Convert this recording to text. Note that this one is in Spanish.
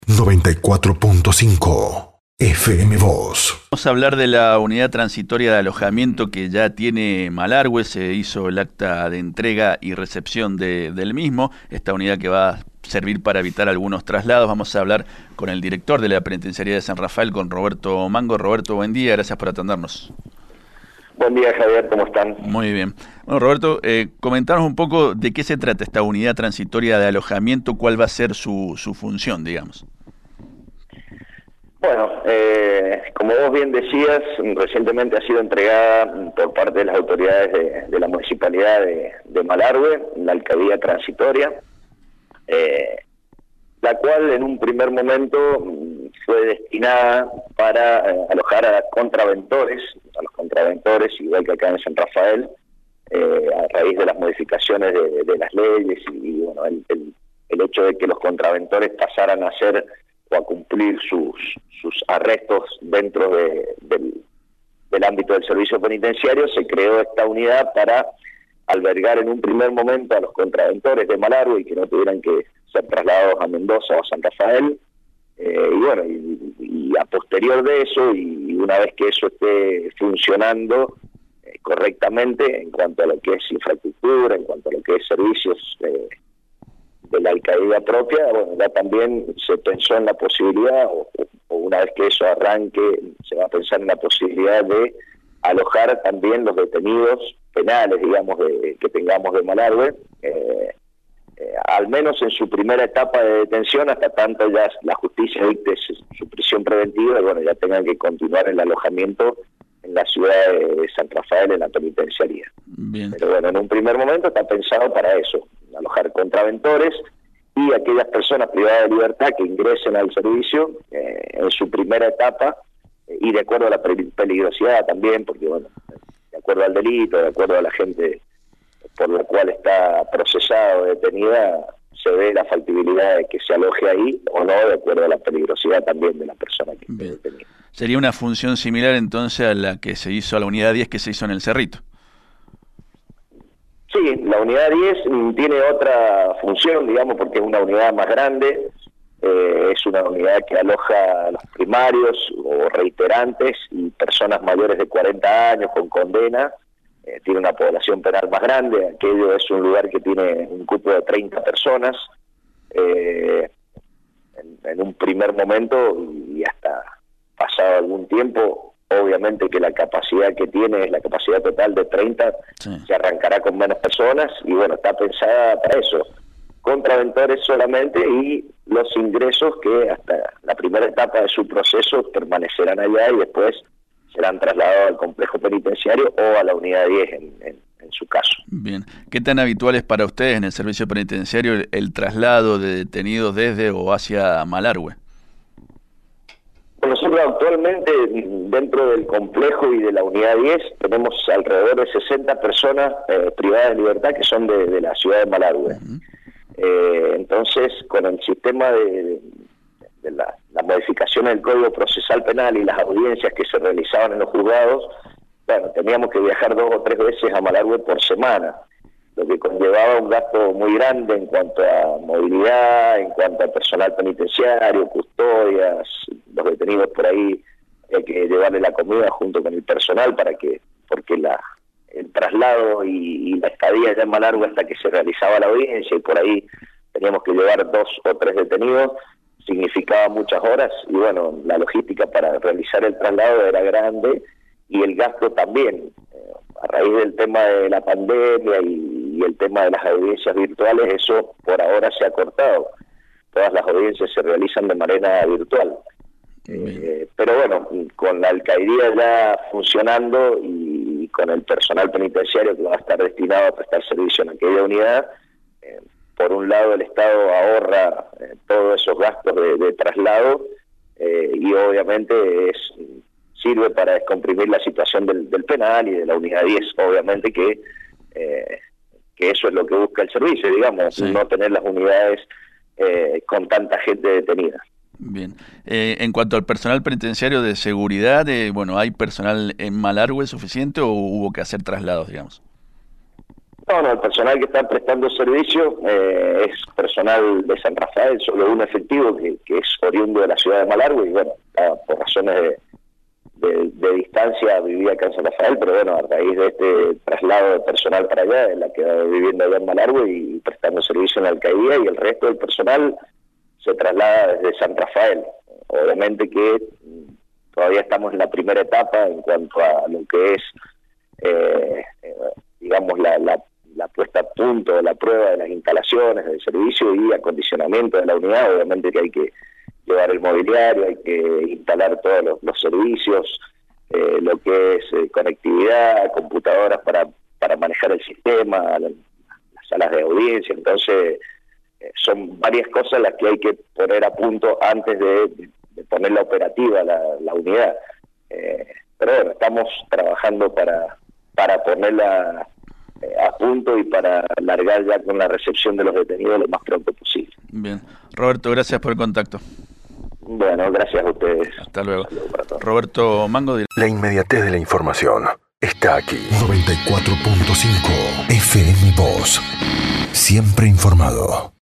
94.5 FM Voz. Vamos a hablar de la unidad transitoria de alojamiento que ya tiene Malargüe. Se hizo el acta de entrega y recepción del mismo. Esta unidad que va a servir para evitar algunos traslados. Vamos a hablar con el director de la Penitenciaría de San Rafael, con Roberto Mango. Roberto, buen día, gracias por atendernos. Buen día, Javier, ¿cómo están? Muy bien. Bueno, Roberto, comentanos un poco de qué se trata esta unidad transitoria de alojamiento, cuál va a ser su función, digamos. Bueno, como vos bien decías, recientemente ha sido entregada por parte de las autoridades de la Municipalidad de Malargüe, la alcaldía transitoria, la cual en un primer momento fue destinada para alojar a los contraventores, igual que acá en San Rafael, a raíz de las modificaciones de las leyes y bueno, el hecho de que los contraventores pasaran a hacer o a cumplir sus arrestos dentro del ámbito del servicio penitenciario. Se creó esta unidad para albergar en un primer momento a los contraventores de Malargüe y que no tuvieran que ser trasladados a Mendoza o a San Rafael, y bueno, y a posterior de eso, y una vez que eso esté funcionando correctamente en cuanto a lo que es infraestructura, en cuanto a lo que es servicios de la alcaldía propia, bueno, ya también se pensó en la posibilidad, o una vez que eso arranque, se va a pensar en la posibilidad de alojar también los detenidos penales, digamos, que tengamos de Malargüe, al menos en su primera etapa de detención, hasta tanto ya la justicia dicte su prisión preventiva, y bueno, ya tengan que continuar el alojamiento en la ciudad de San Rafael, en la penitenciaría. Bien. Pero bueno, en un primer momento está pensado para eso, alojar contraventores y aquellas personas privadas de libertad que ingresen al servicio en su primera etapa, y de acuerdo a la peligrosidad también, porque bueno, de acuerdo al delito, de acuerdo a la gente por la cual está procesada o detenida, se ve la factibilidad de que se aloje ahí o no, de acuerdo a la peligrosidad también de la persona que esté detenida. Sería una función similar entonces a la que se hizo a la unidad 10 que se hizo en el Cerrito. Sí, la unidad 10 tiene otra función, digamos, porque es una unidad más grande, es una unidad que aloja a los primarios o reiterantes y personas mayores de 40 años con condena. Tiene una población penal más grande. Aquello es un lugar que tiene un cupo de 30 personas, en un primer momento, y hasta pasado algún tiempo, obviamente que la capacidad que tiene es la capacidad total de 30, sí. Se arrancará con menos personas, y bueno, está pensada para eso, contraventores solamente, y los ingresos que hasta la primera etapa de su proceso permanecerán allá y después serán trasladados al complejo penitenciario o a la unidad 10 en su caso. Bien. ¿Qué tan habitual es para ustedes en el servicio penitenciario el traslado de detenidos desde o hacia Malargüe? Nosotros actualmente dentro del complejo y de la unidad 10 tenemos alrededor de 60 personas privadas de libertad que son de la ciudad de Malargüe. Entonces, con el sistema de la modificación del Código Procesal Penal y las audiencias que se realizaban en los juzgados, bueno, teníamos que viajar 2 o 3 veces a Malargüe por semana, lo que conllevaba un gasto muy grande en cuanto a movilidad, en cuanto a personal penitenciario, custodias, los detenidos por ahí, hay que llevarle la comida junto con el personal porque el traslado y la estadía allá en Malargüe hasta que se realizaba la audiencia, y por ahí teníamos que llevar 2 o 3 detenidos, significaba muchas horas, y bueno, la logística para realizar el traslado era grande, y el gasto también, a raíz del tema de la pandemia y el tema de las audiencias virtuales, eso por ahora se ha cortado. Todas las audiencias se realizan de manera virtual. Pero bueno, con la alcaldía ya funcionando y con el personal penitenciario que va a estar destinado a prestar servicio en aquella unidad, por un lado el Estado ahorra todos esos gastos de traslado, y obviamente sirve para descomprimir la situación del penal y de la unidad 10, obviamente que eso es lo que busca el servicio, digamos, sí. No tener las unidades con tanta gente detenida. Bien. En cuanto al personal penitenciario de seguridad, bueno, ¿hay personal en Malargüe suficiente o hubo que hacer traslados, digamos? No, el personal que está prestando servicio es personal de San Rafael, solo un efectivo que es oriundo de la ciudad de Malargüe, y bueno, por razones de distancia vivía acá en San Rafael, pero bueno, a raíz de este traslado de personal para allá, es la que va viviendo allá en Malargüe y prestando servicio en la alcaldía, y el resto del personal se traslada desde San Rafael. Obviamente que todavía estamos en la primera etapa en cuanto a lo que es, digamos, la puesta a punto, la prueba de las instalaciones, del servicio y acondicionamiento de la unidad. Obviamente que hay que llevar el mobiliario, hay que instalar todos los servicios, lo que es conectividad, computadoras para manejar el sistema, las salas de audiencia. Entonces, son varias cosas las que hay que poner a punto antes de ponerla operativa la unidad. Pero bueno, estamos trabajando para ponerla a punto y para largar ya con la recepción de los detenidos lo más pronto posible. Bien. Roberto, gracias por el contacto. Bueno, gracias a ustedes. Hasta luego. Roberto Mango. La inmediatez de la información está aquí. 94.5 FM Voz. Siempre informado.